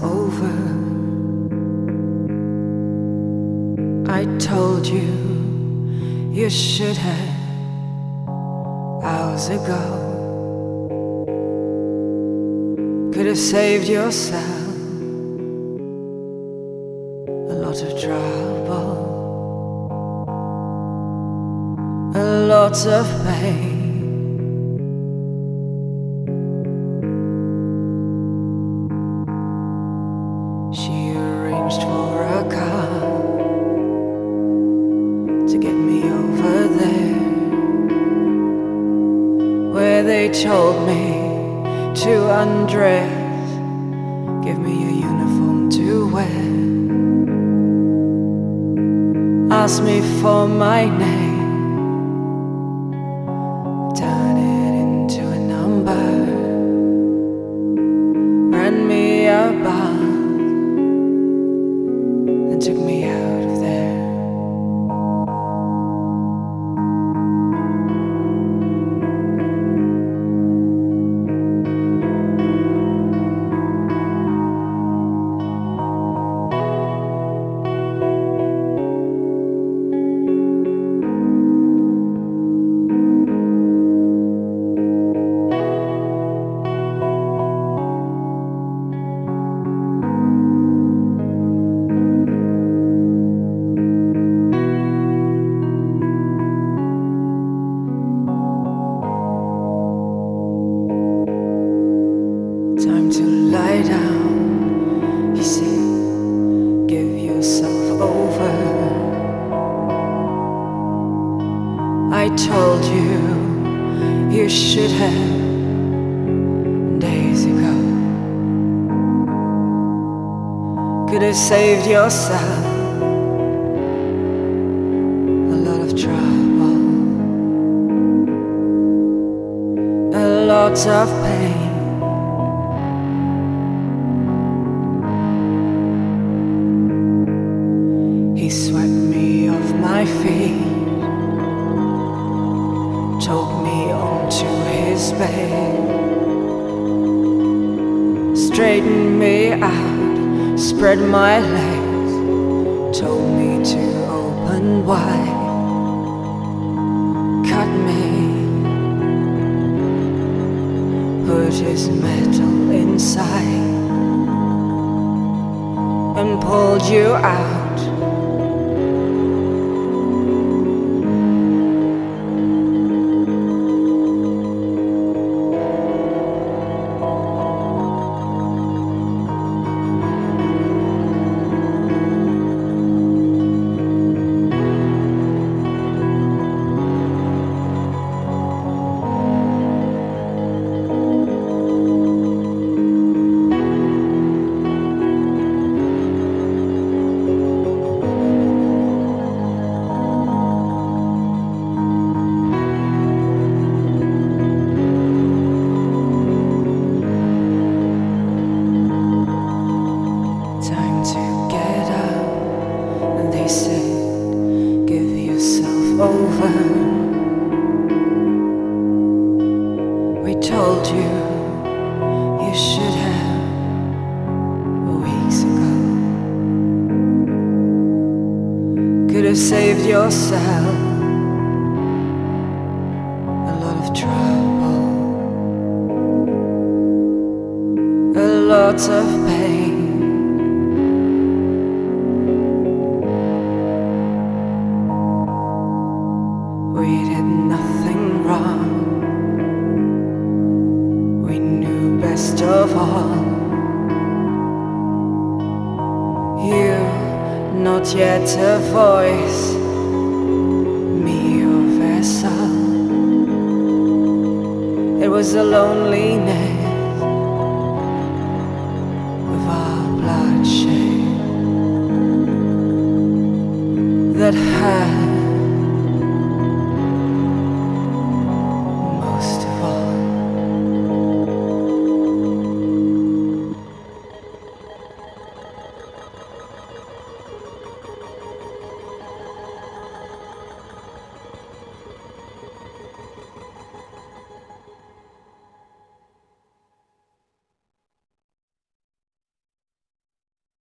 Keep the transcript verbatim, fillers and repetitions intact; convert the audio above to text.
over. I told you you should have hours ago. Could have saved yourself a lot of trouble, a lot of pain. She arranged for a car to get me over there, where they told me to undress, give me a uniform to wear, ask me for my name, turn it into a number, ran me about, then took me out of there. Time to lie down, he said, give yourself over. I told you you should have days ago. Could have saved yourself a lot of trouble, a lot of pain. He swept me off my feet, took me onto his bed, straightened me out, spread my legs, told me to open wide, cut me, put his metal inside, and pulled you out. They said, give yourself over. We told you you should have weeks ago. Could have saved yourself a lot of trouble, a lot of pain. We did nothing wrong. We knew best of all. You, not yet a voice, me your vessel. It was the loneliness of our bloodshed that hurt.